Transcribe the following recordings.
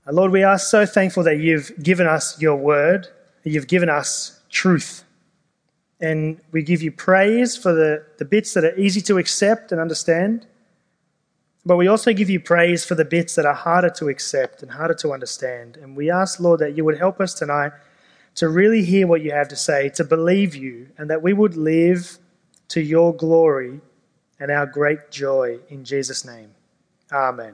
Lord, we are so thankful that you've given us your word, that you've given us truth. And we give you praise for the bits that are easy to accept and understand. But we also give you praise for the bits that are harder to accept and harder to understand. And we ask, Lord, that you would help us tonight to really hear what you have to say, to believe you, and that we would live to your glory and our great joy in Jesus' name. Amen.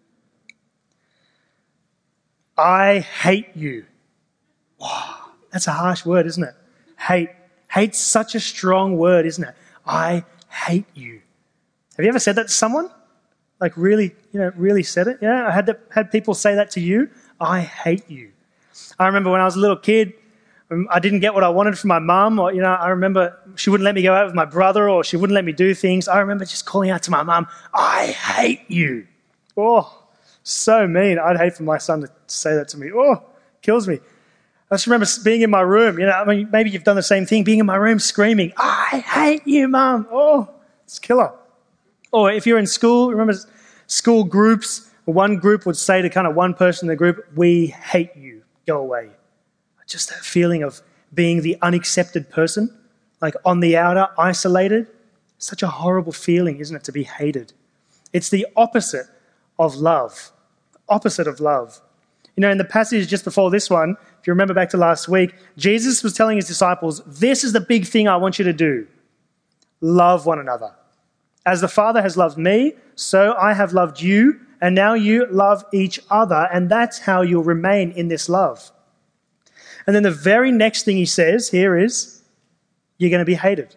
I hate you. Wow, that's a harsh word, isn't it? Hate. Hate's such a strong word, isn't it? I hate you. Have you ever said that to someone? Like really said it? Yeah, I had people say that to you. I hate you. I remember when I was a little kid, I didn't get what I wanted from my mum, or I remember she wouldn't let me go out with my brother, or she wouldn't let me do things. I remember just calling out to my mum, I hate you. Oh, so mean. I'd hate for my son to say that to me. Oh, kills me. I just remember being in my room, maybe you've done the same thing, being in my room screaming, I hate you, Mum. Oh, it's killer. Or if you're in school, remember school groups, one group would say to kind of one person in the group, we hate you, go away. Just that feeling of being the unaccepted person, like on the outer, isolated. Such a horrible feeling, isn't it, to be hated? It's the opposite of love. Opposite of love. In the passage just before this one, if you remember back to last week, Jesus was telling his disciples, this is the big thing I want you to do. Love one another. As the Father has loved me, so I have loved you, and now you love each other, and that's how you'll remain in this love. And then the very next thing he says here is, you're going to be hated.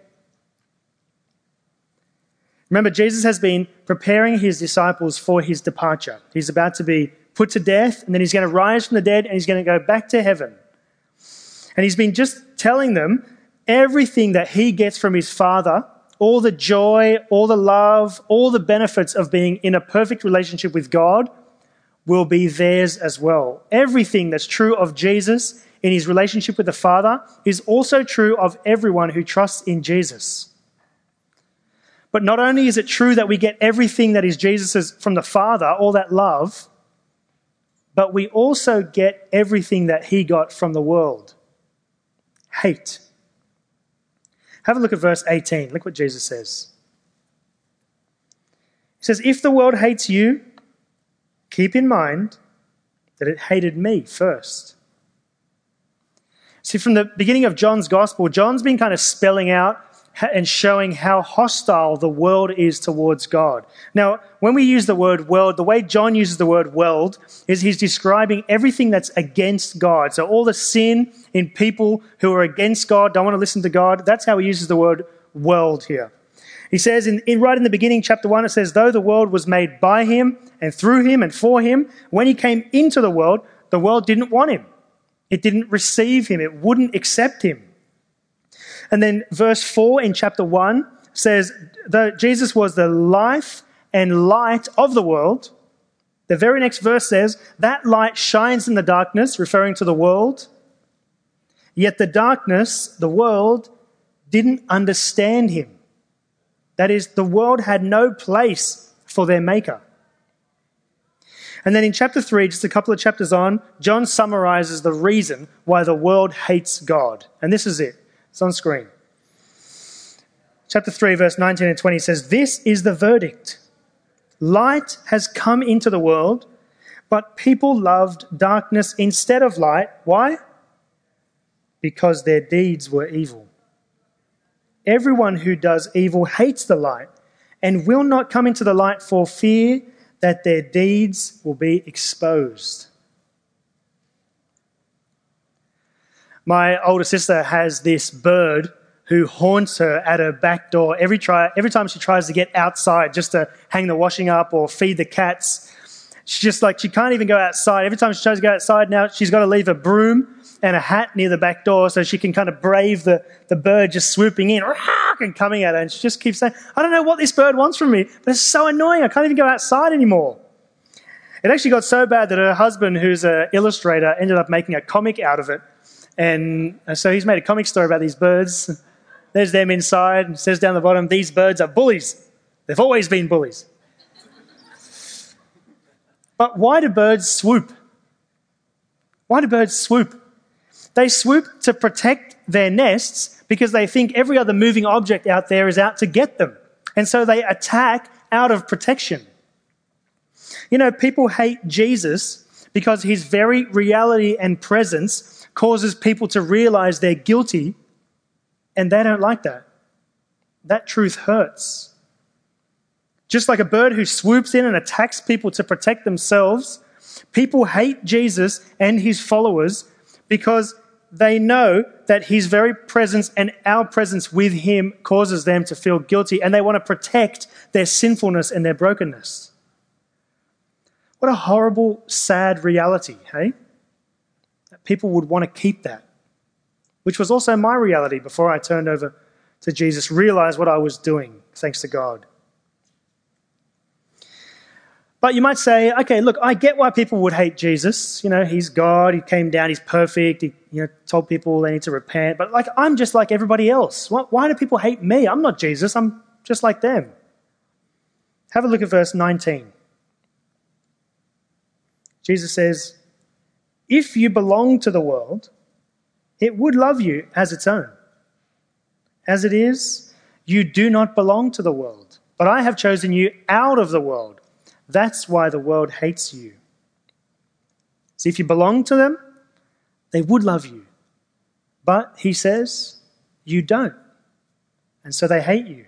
Remember, Jesus has been preparing his disciples for his departure. He's about to be put to death, and then he's going to rise from the dead, and he's going to go back to heaven. And he's been just telling them everything that he gets from his Father, all the joy, all the love, all the benefits of being in a perfect relationship with God will be theirs as well. Everything that's true of Jesus in his relationship with the Father is also true of everyone who trusts in Jesus. But not only is it true that we get everything that is Jesus's from the Father, all that love, but we also get everything that he got from the world. Hate. Have a look at verse 18. Look what Jesus says. He says, if the world hates you, keep in mind that it hated me first. See, from the beginning of John's gospel, John's been kind of spelling out and showing how hostile the world is towards God. Now, when we use the word world, the way John uses the word world is he's describing everything that's against God. So all the sin in people who are against God, don't want to listen to God, that's how he uses the word world here. He says right in the beginning, chapter 1, it says, though the world was made by him and through him and for him, when he came into the world didn't want him. It didn't receive him. It wouldn't accept him. And then verse 4 in chapter 1 says, though Jesus was the life and light of the world, the very next verse says, that light shines in the darkness, referring to the world, yet the darkness, the world, didn't understand him. That is, the world had no place for their maker. And then in chapter 3, just a couple of chapters on, John summarizes the reason why the world hates God. And this is it. It's on screen. Chapter 3, verse 19 and 20 says, this is the verdict. Light has come into the world, but people loved darkness instead of light. Why? Because their deeds were evil. Everyone who does evil hates the light and will not come into the light for fear that their deeds will be exposed. My older sister has this bird who haunts her at her back door every time she tries to get outside just to hang the washing up or feed the cats. She can't even go outside. Every time she tries to go outside now, she's got to leave a broom and a hat near the back door so she can kind of brave the bird just swooping in and coming at her. And she just keeps saying, I don't know what this bird wants from me, but it's so annoying. I can't even go outside anymore. It actually got so bad that her husband, who's an illustrator, ended up making a comic out of it. And so he's made a comic story about these birds. There's them inside. It says down the bottom, these birds are bullies. They've always been bullies. But why do birds swoop? Why do birds swoop? They swoop to protect their nests because they think every other moving object out there is out to get them. And so they attack out of protection. You know, people hate Jesus because his very reality and presence causes people to realize they're guilty, and they don't like that. That truth hurts. Just like a bird who swoops in and attacks people to protect themselves, people hate Jesus and his followers because they know that his very presence and our presence with him causes them to feel guilty, and they want to protect their sinfulness and their brokenness. What a horrible, sad reality, hey? That people would want to keep that, which was also my reality before I turned over to Jesus, realized what I was doing, thanks to God. But you might say, okay, look, I get why people would hate Jesus. You know, he's God, he came down, he's perfect, he told people they need to repent. But I'm just like everybody else. Why do people hate me? I'm not Jesus, I'm just like them. Have a look at verse 19. Jesus says, if you belong to the world, it would love you as its own. As it is, you do not belong to the world, but I have chosen you out of the world. That's why the world hates you. So if you belong to them, they would love you. But, he says, you don't. And so they hate you.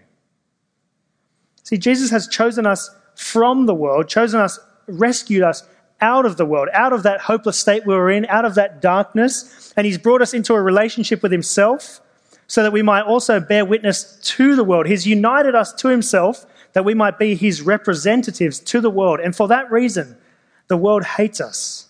See, Jesus has chosen us from the world, rescued us out of the world, out of that hopeless state we were in, out of that darkness, and he's brought us into a relationship with himself so that we might also bear witness to the world. He's united us to himself that we might be his representatives to the world. And for that reason, the world hates us.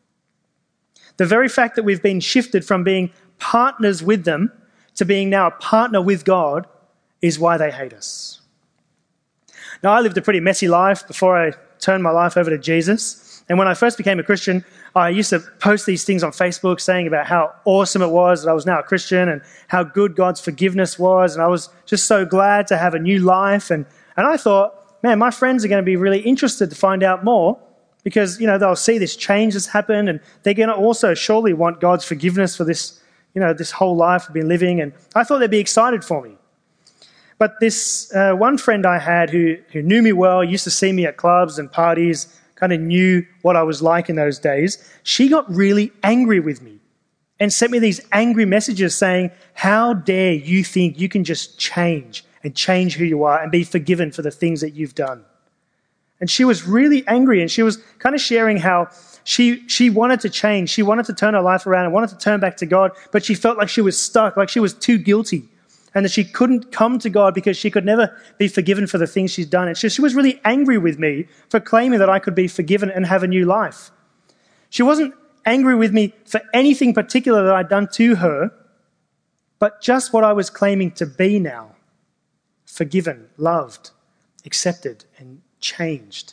The very fact that we've been shifted from being partners with them to being now a partner with God is why they hate us. Now, I lived a pretty messy life before I turned my life over to Jesus. And when I first became a Christian, I used to post these things on Facebook saying about how awesome it was that I was now a Christian and how good God's forgiveness was. And I was just so glad to have a new life. And I thought, man, my friends are going to be really interested to find out more because, they'll see this change that's happened and they're going to also surely want God's forgiveness for this, this whole life I've been living. And I thought they'd be excited for me. But this one friend I had who knew me well, used to see me at clubs and parties, kind of knew what I was like in those days, she got really angry with me and sent me these angry messages saying, how dare you think you can just change and change who you are and be forgiven for the things that you've done. And she was really angry, and she was kind of sharing how she wanted to change. She wanted to turn her life around and wanted to turn back to God, but she felt like she was stuck, like she was too guilty, and that she couldn't come to God because she could never be forgiven for the things she's done. And she was really angry with me for claiming that I could be forgiven and have a new life. She wasn't angry with me for anything particular that I'd done to her, but just what I was claiming to be now. Forgiven, loved, accepted, and changed.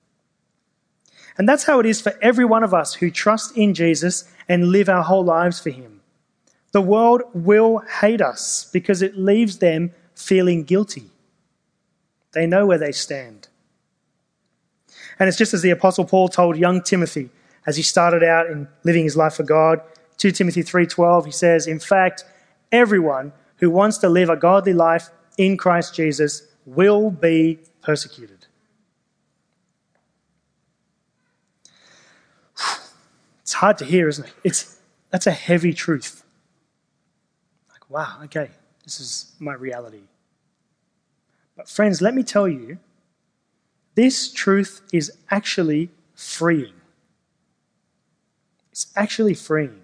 And that's how it is for every one of us who trust in Jesus and live our whole lives for him. The world will hate us because it leaves them feeling guilty. They know where they stand. And it's just as the Apostle Paul told young Timothy as he started out in living his life for God. 2 Timothy 3:12, he says, in fact, everyone who wants to live a godly life in Christ Jesus will be persecuted. It's hard to hear, isn't it? That's a heavy truth. Like, wow, okay, this is my reality. But friends, let me tell you, this truth is actually freeing. It's actually freeing.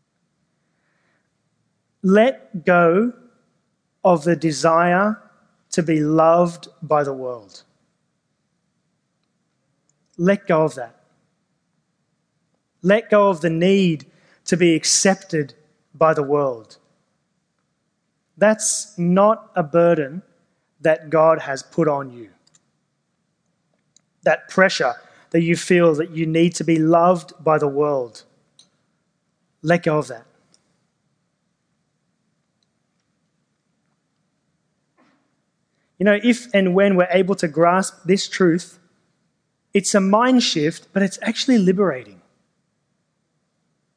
Let go of the desire to be loved by the world. Let go of that. Let go of the need to be accepted by the world. That's not a burden that God has put on you. That pressure that you feel that you need to be loved by the world. Let go of that. If and when we're able to grasp this truth, it's a mind shift, but it's actually liberating.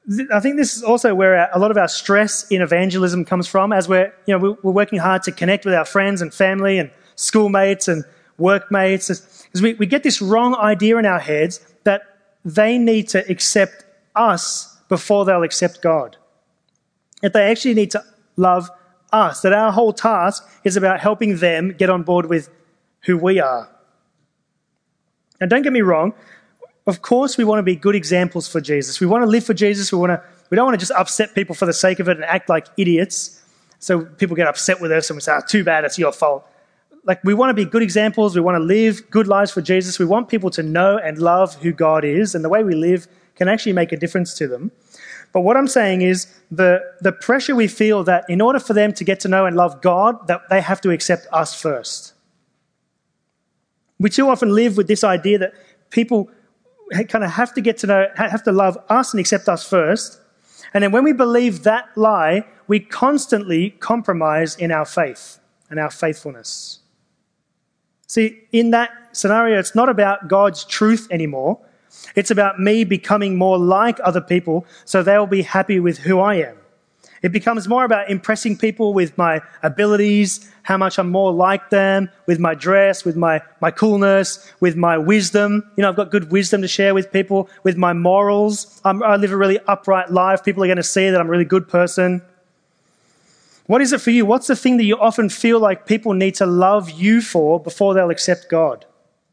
I think this is also where a lot of our stress in evangelism comes from, as we're working hard to connect with our friends and family and schoolmates and workmates. Because we get this wrong idea in our heads that they need to accept us before they'll accept God. That they actually need to love us, that our whole task is about helping them get on board with who we are. Now, don't get me wrong. Of course, we want to be good examples for Jesus. We want to live for Jesus. We don't want to just upset people for the sake of it and act like idiots. So people get upset with us and we say, too bad, it's your fault. Like, we want to be good examples. We want to live good lives for Jesus. We want people to know and love who God is, and the way we live can actually make a difference to them. But what I'm saying is the pressure we feel that in order for them to get to know and love God, that they have to accept us first. We too often live with this idea that people kind of have to get to know, have to love us and accept us first. And then when we believe that lie, we constantly compromise in our faith and our faithfulness. See, in that scenario, it's not about God's truth anymore. It's about me becoming more like other people so they'll be happy with who I am. It becomes more about impressing people with my abilities, how much I'm more like them, with my dress, with my coolness, with my wisdom. I've got good wisdom to share with people, with my morals. I live a really upright life. People are going to see that I'm a really good person. What is it for you? What's the thing that you often feel like people need to love you for before they'll accept God?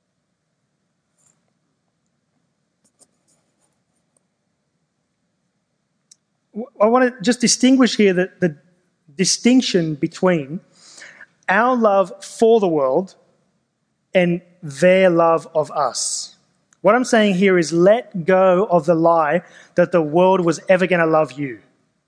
I want to just distinguish here the distinction between our love for the world and their love of us. What I'm saying here is let go of the lie that the world was ever going to love you.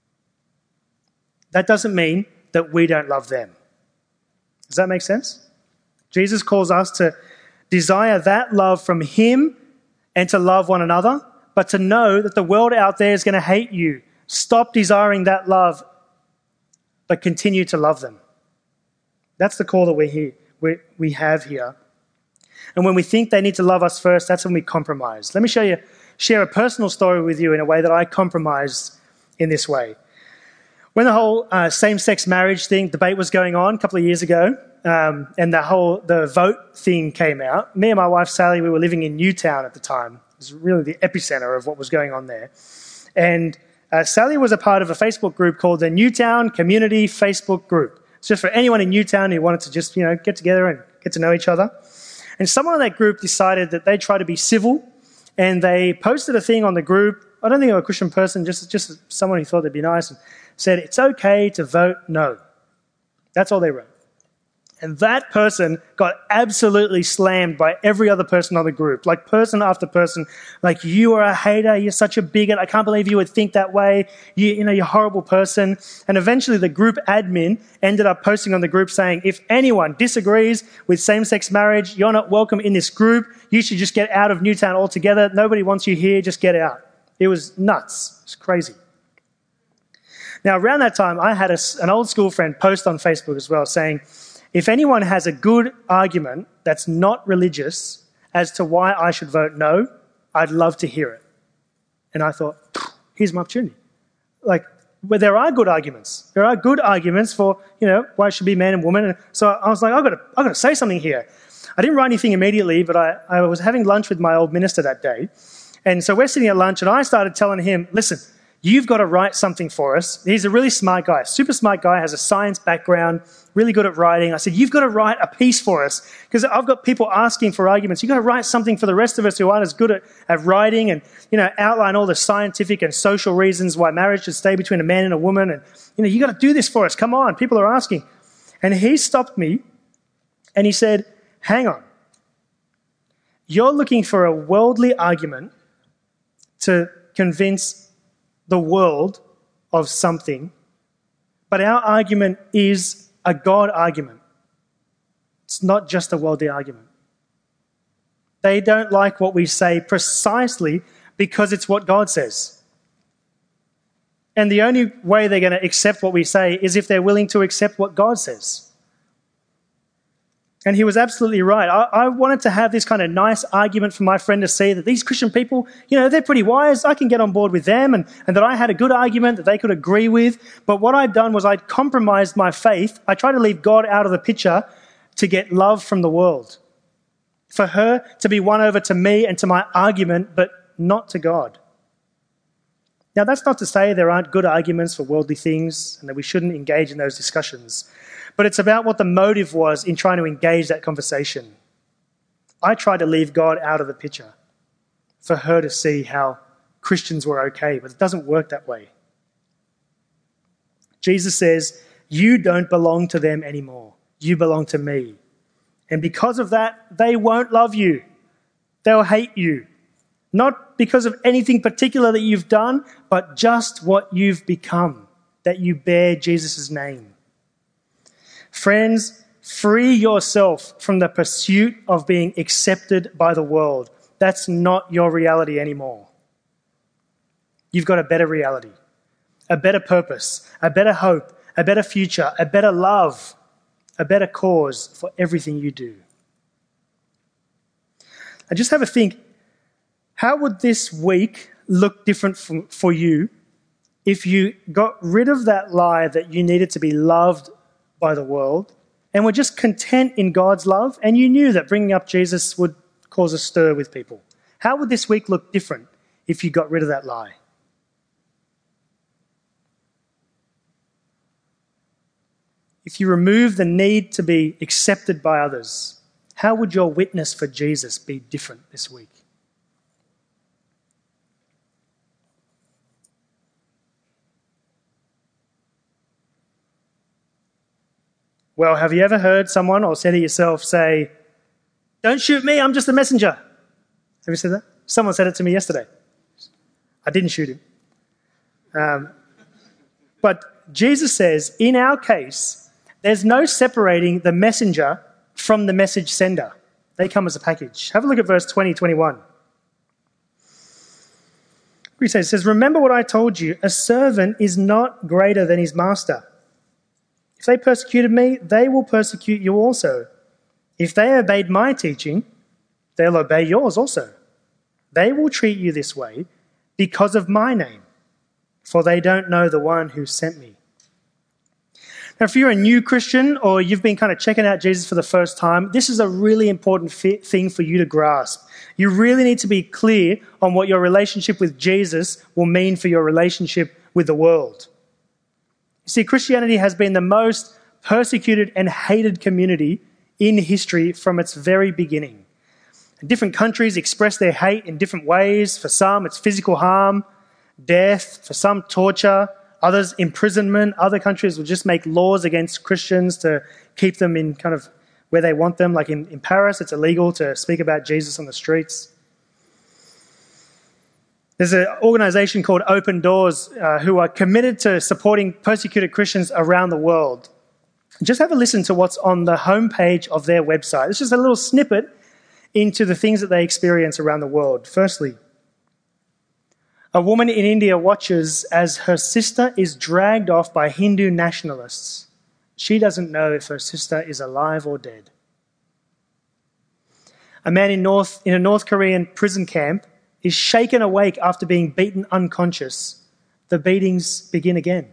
That doesn't mean that we don't love them. Does that make sense? Jesus calls us to desire that love from him and to love one another, but to know that the world out there is going to hate you. Stop desiring that love, but continue to love them. That's the call that we have here. And when we think they need to love us first, that's when we compromise. Let me share a personal story with you in a way that I compromised in this way. When the whole same-sex marriage debate was going on a couple of years ago, and the vote thing came out, me and my wife Sally, we were living in Newtown at the time. It was really the epicenter of what was going on there. And Sally was a part of a Facebook group called the Newtown Community Facebook Group. It's just for anyone in Newtown who wanted to just, get together and get to know each other. And someone in that group decided that they'd try to be civil, and they posted a thing on the group. I don't think they were a Christian person, just someone who thought they'd be nice, and said, it's okay to vote no. That's all they wrote. And that person got absolutely slammed by every other person on the group, like person after person, like, you are a hater, you're such a bigot, I can't believe you would think that way, you're a horrible person. And eventually the group admin ended up posting on the group saying, if anyone disagrees with same-sex marriage, you're not welcome in this group, you should just get out of Newtown altogether, nobody wants you here, just get out. It was nuts, it was crazy. Now, around that time, I had an old school friend post on Facebook as well saying, if anyone has a good argument that's not religious as to why I should vote no, I'd love to hear it. And I thought, here's my opportunity. Where there are good arguments. There are good arguments for, why it should be man and woman. And so I was like, I've got to say something here. I didn't write anything immediately, but I was having lunch with my old minister that day. And so we're sitting at lunch, and I started telling him, listen, you've got to write something for us. He's a really smart guy, super smart guy, has a science background, really good at writing. I said, you've got to write a piece for us because I've got people asking for arguments. You've got to write something for the rest of us who aren't as good at writing and, outline all the scientific and social reasons why marriage should stay between a man and a woman. And, you've got to do this for us. Come on, people are asking. And he stopped me and he said, hang on. You're looking for a worldly argument to convince the world of something, but our argument is a God argument. It's not just a worldly argument. They don't like what we say precisely because it's what God says. And the only way they're going to accept what we say is if they're willing to accept what God says. And he was absolutely right. I wanted to have this kind of nice argument for my friend to see that these Christian people, they're pretty wise. I can get on board with them, and that I had a good argument that they could agree with. But what I'd done was I'd compromised my faith. I tried to leave God out of the picture to get love from the world, for her to be won over to me and to my argument, but not to God. Now, that's not to say there aren't good arguments for worldly things and that we shouldn't engage in those discussions. But it's about what the motive was in trying to engage that conversation. I tried to leave God out of the picture for her to see how Christians were okay, but it doesn't work that way. Jesus says, you don't belong to them anymore. You belong to me. And because of that, they won't love you. They'll hate you. Not because of anything particular that you've done, but just what you've become, that you bear Jesus' name. Friends, free yourself from the pursuit of being accepted by the world. That's not your reality anymore. You've got a better reality, a better purpose, a better hope, a better future, a better love, a better cause for everything you do. I just have a think, how would this week look different for you if you got rid of that lie that you needed to be loved by the world and were just content in God's love, and you knew that bringing up Jesus would cause a stir with people? How would this week look different if you got rid of that lie? If you remove the need to be accepted by others, how would your witness for Jesus be different this week? Well, have you ever heard someone or said to yourself, say, don't shoot me, I'm just a messenger? Have you said that? Someone said it to me yesterday. I didn't shoot him. But Jesus says, in our case, there's no separating the messenger from the message sender. They come as a package. Have a look at verse 20-21. He says, remember what I told you, a servant is not greater than his master. If they persecuted me, they will persecute you also. If they obeyed my teaching, they'll obey yours also. They will treat you this way because of my name, for they don't know the one who sent me. Now, if you're a new Christian or you've been kind of checking out Jesus for the first time, this is a really important thing for you to grasp. You really need to be clear on what your relationship with Jesus will mean for your relationship with the world. You see, Christianity has been the most persecuted and hated community in history from its very beginning. Different countries express their hate in different ways. For some, it's physical harm, death. For some, torture. Others, imprisonment. Other countries will just make laws against Christians to keep them in kind of where they want them. Like in Paris, it's illegal to speak about Jesus on the streets. There's an organization called Open Doors who are committed to supporting persecuted Christians around the world. Just have a listen to what's on the homepage of their website. It's just a little snippet into the things that they experience around the world. Firstly, a woman in India watches as her sister is dragged off by Hindu nationalists. She doesn't know if her sister is alive or dead. A man in a North Korean prison camp is shaken awake after being beaten unconscious. The beatings begin again.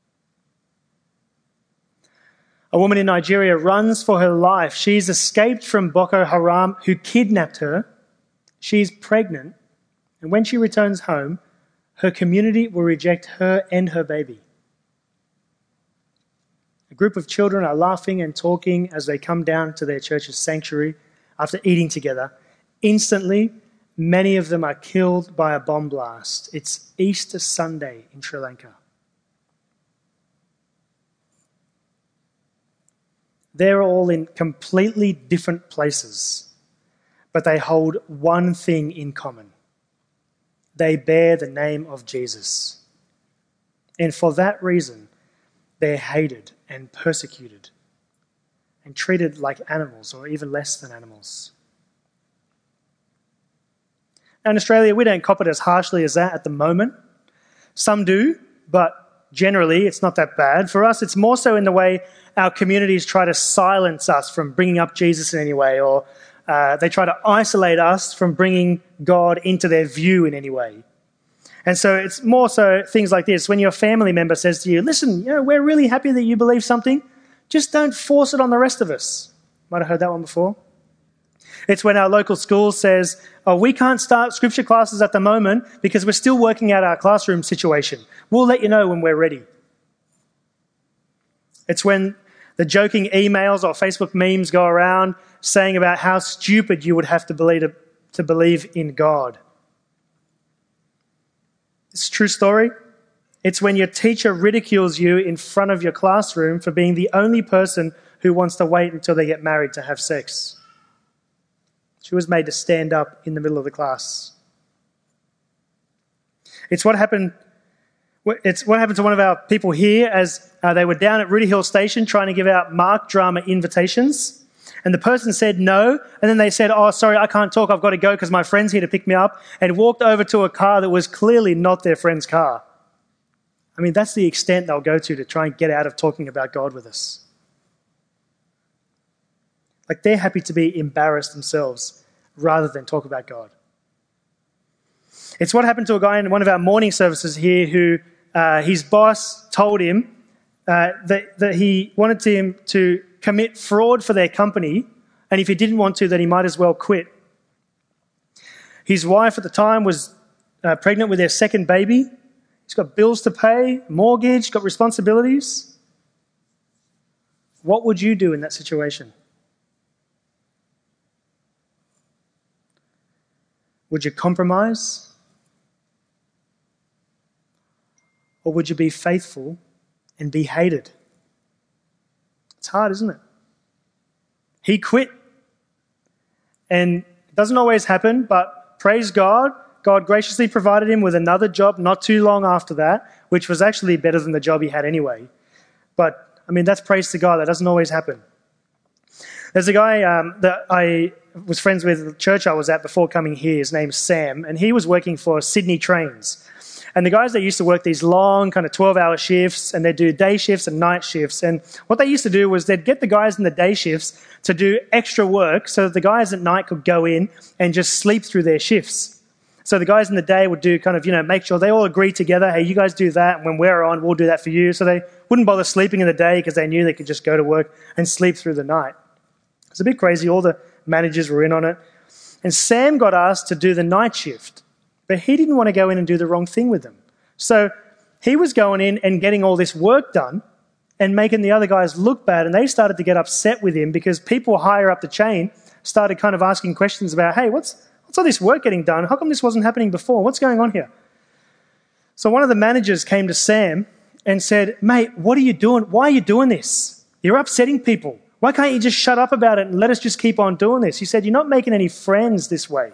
A woman in Nigeria runs for her life. She's escaped from Boko Haram, who kidnapped her. She's pregnant. And when she returns home, her community will reject her and her baby. A group of children are laughing and talking as they come down to their church's sanctuary after eating together. Instantly, many of them are killed by a bomb blast. It's Easter Sunday in Sri Lanka. They're all in completely different places, but they hold one thing in common. They bear the name of Jesus. And for that reason, they're hated and persecuted and treated like animals or even less than animals. Now, in Australia, we don't cop it as harshly as that at the moment. Some do, but generally it's not that bad. For us, it's more so in the way our communities try to silence us from bringing up Jesus in any way, or they try to isolate us from bringing God into their view in any way. And so it's more so things like this. When your family member says to you, listen, we're really happy that you believe something. Just don't force it on the rest of us. Might have heard that one before. It's when our local school says, we can't start scripture classes at the moment because we're still working out our classroom situation. We'll let you know when we're ready. It's when the joking emails or Facebook memes go around saying about how stupid you would have to believe in God. It's a true story. It's when your teacher ridicules you in front of your classroom for being the only person who wants to wait until they get married to have sex. She was made to stand up in the middle of the class. It's what happened to one of our people here as they were down at Rooty Hill Station trying to give out Mark drama invitations. And the person said no, and then they said, sorry, I can't talk, I've got to go because my friend's here to pick me up, and walked over to a car that was clearly not their friend's car. I mean, that's the extent they'll go to try and get out of talking about God with us. Like, they're happy to be embarrassed themselves rather than talk about God. It's what happened to a guy in one of our morning services here who his boss told him that he wanted him to commit fraud for their company, and if he didn't want to, then he might as well quit. His wife at the time was pregnant with their second baby. He's got bills to pay, mortgage, got responsibilities. What would you do in that situation? Would you compromise? Or would you be faithful and be hated? It's hard, isn't it? He quit. And it doesn't always happen, but praise God, God graciously provided him with another job not too long after that, which was actually better than the job he had anyway. But, I mean, that's praise to God. That doesn't always happen. There's a guy that I was friends with at the church I was at before coming here. His name's Sam, and he was working for Sydney Trains. And the guys that used to work these long kind of 12-hour shifts, and they'd do day shifts and night shifts. And what they used to do was they'd get the guys in the day shifts to do extra work so that the guys at night could go in and just sleep through their shifts. So the guys in the day would do kind of, make sure they all agree together, hey, you guys do that, and when we're on, we'll do that for you. So they wouldn't bother sleeping in the day because they knew they could just go to work and sleep through the night. It's a bit crazy. All the managers were in on it. And Sam got asked to do the night shift, but he didn't want to go in and do the wrong thing with them. So he was going in and getting all this work done and making the other guys look bad, and they started to get upset with him because people higher up the chain started kind of asking questions about, hey, what's all this work getting done? How come this wasn't happening before? What's going on here? So one of the managers came to Sam and said, mate, what are you doing? Why are you doing this? You're upsetting people. Why can't you just shut up about it and let us just keep on doing this? He said, you're not making any friends this way.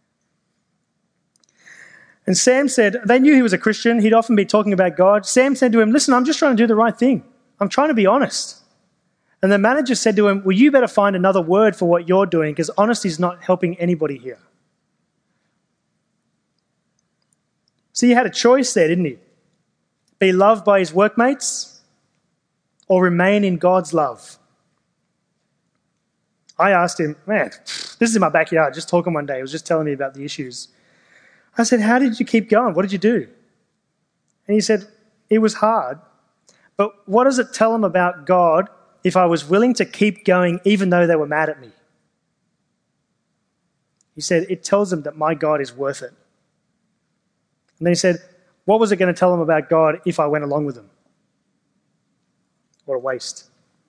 And Sam said, they knew he was a Christian. He'd often be talking about God. Sam said to him, listen, I'm just trying to do the right thing. I'm trying to be honest. And the manager said to him, well, you better find another word for what you're doing because honesty is not helping anybody here. So he had a choice there, didn't he? Be loved by his workmates or remain in God's love. I asked him, man, this is in my backyard, just talking one day. He was just telling me about the issues. I said, how did you keep going? What did you do? And he said, it was hard, but what does it tell him about God if I was willing to keep going even though they were mad at me? He said, it tells them that my God is worth it. And then he said, what was it going to tell them about God if I went along with them? What a waste.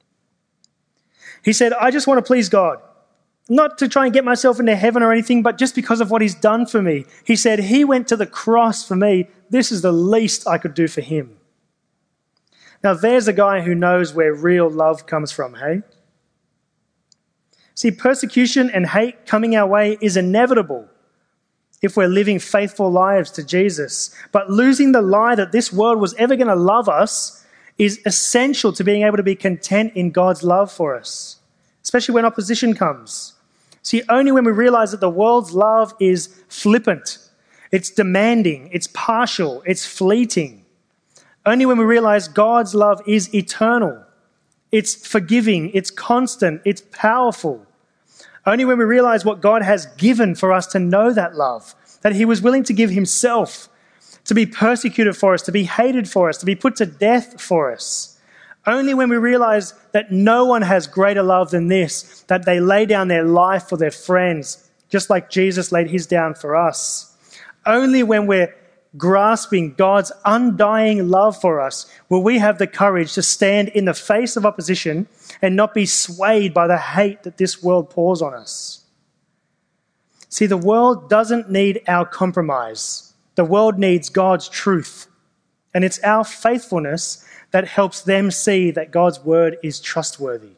He said, I just want to please God. Not to try and get myself into heaven or anything, but just because of what he's done for me. He said, he went to the cross for me. This is the least I could do for him. Now, there's a guy who knows where real love comes from, hey? See, persecution and hate coming our way is inevitable if we're living faithful lives to Jesus. But losing the lie that this world was ever going to love us is essential to being able to be content in God's love for us, especially when opposition comes. See, only when we realize that the world's love is flippant, it's demanding, it's partial, it's fleeting, Only when we realize God's love is eternal. It's forgiving, it's constant, it's powerful. Only when we realize what God has given for us to know that love, that he was willing to give himself, to be persecuted for us, to be hated for us, to be put to death for us. Only when we realize that no one has greater love than this, that they lay down their life for their friends, just like Jesus laid his down for us. Only when we're grasping God's undying love for us will we have the courage to stand in the face of opposition and not be swayed by the hate that this world pours on us. See, the world doesn't need our compromise. The world needs God's truth. And it's our faithfulness that helps them see that God's word is trustworthy.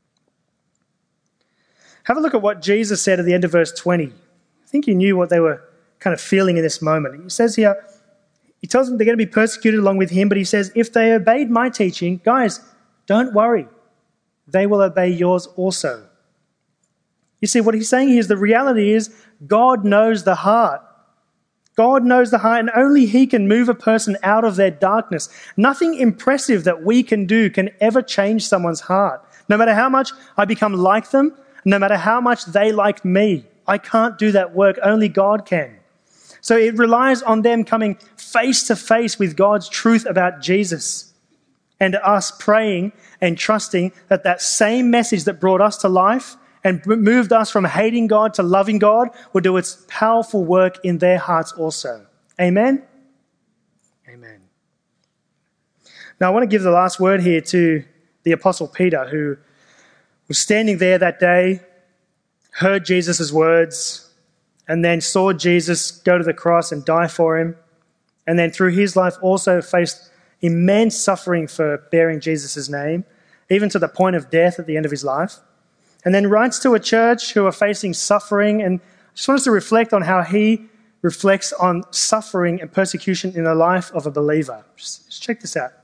Have a look at what Jesus said at the end of verse 20. I think he knew what they were kind of feeling in this moment. He says here, he tells them they're going to be persecuted along with him, but he says, if they obeyed my teaching, guys, don't worry. They will obey yours also. You see, what he's saying here is the reality is God knows the heart. God knows the heart, and only he can move a person out of their darkness. Nothing impressive that we can do can ever change someone's heart. No matter how much I become like them, no matter how much they like me, I can't do that work. Only God can. So it relies on them coming face to face with God's truth about Jesus and us praying and trusting that that same message that brought us to life and moved us from hating God to loving God will do its powerful work in their hearts also. Amen? Amen. Now I want to give the last word here to the Apostle Peter, who was standing there that day, heard Jesus' words, and then saw Jesus go to the cross and die for him, and then through his life also faced immense suffering for bearing Jesus' name, even to the point of death at the end of his life. And then writes to a church who are facing suffering, and I just want us to reflect on how he reflects on suffering and persecution in the life of a believer. Just check this out.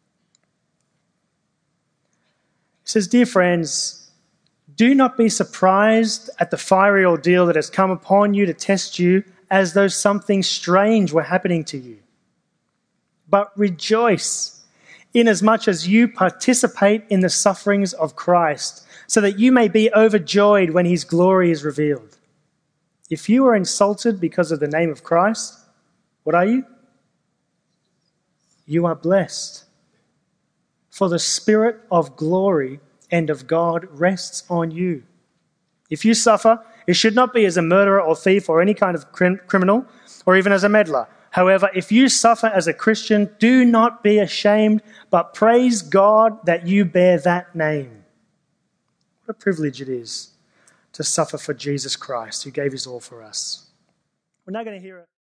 He says, "Dear friends, do not be surprised at the fiery ordeal that has come upon you to test you as though something strange were happening to you. But rejoice inasmuch as you participate in the sufferings of Christ, so that you may be overjoyed when his glory is revealed. If you are insulted because of the name of Christ, what are you? You are blessed. For the Spirit of glory and of God rests on you. If you suffer, it should not be as a murderer or thief or any kind of criminal, or even as a meddler. However, if you suffer as a Christian, do not be ashamed, but praise God that you bear that name." What a privilege it is to suffer for Jesus Christ, who gave his all for us. We're now going to hear it.